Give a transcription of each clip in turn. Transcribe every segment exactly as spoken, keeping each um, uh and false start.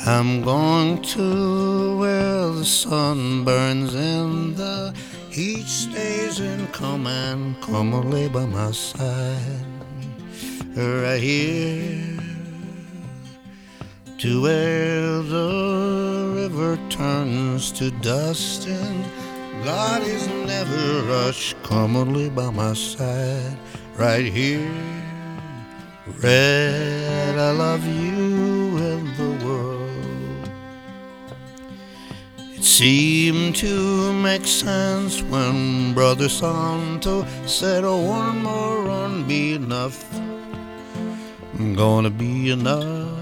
I'm going to where the sun burns and the heat stays in. Come and come and lay by my side, right here, to where the river turns to dust and God is never rushed. Come and lay by my side, right here. Red, I love you and the world. It seemed to make sense when Brother Santo said, oh, one more run be enough, gonna be enough.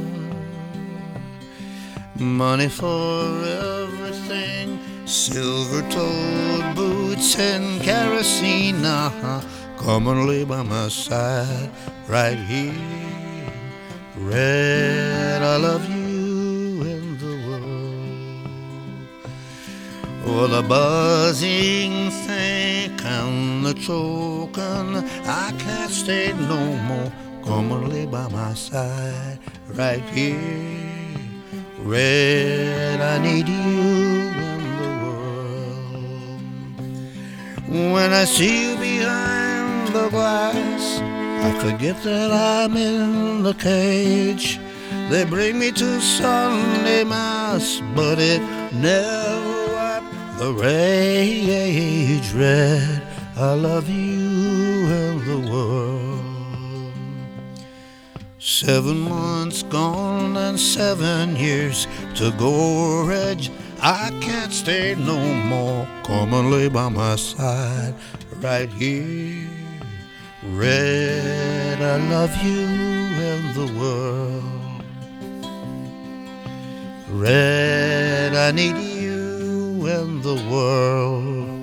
Money for everything, silver-toed boots and kerosene. Uh-huh. Come and lay by my side, right here. Red, I love you and the world. Oh, the buzzing think and the choking, I can't stay no more. Come and lay by my side, right here. Red, I need you and the world. When I see you behind the glass, I forget that I'm in the cage. They bring me to Sunday Mass, but it never wiped the rage. Red, I love you and the world. Seven months gone and seven years to go, Reg. I can't stay no more. Come and lay by my side, right here. Red, I love you and the world. Red, I need you and the world.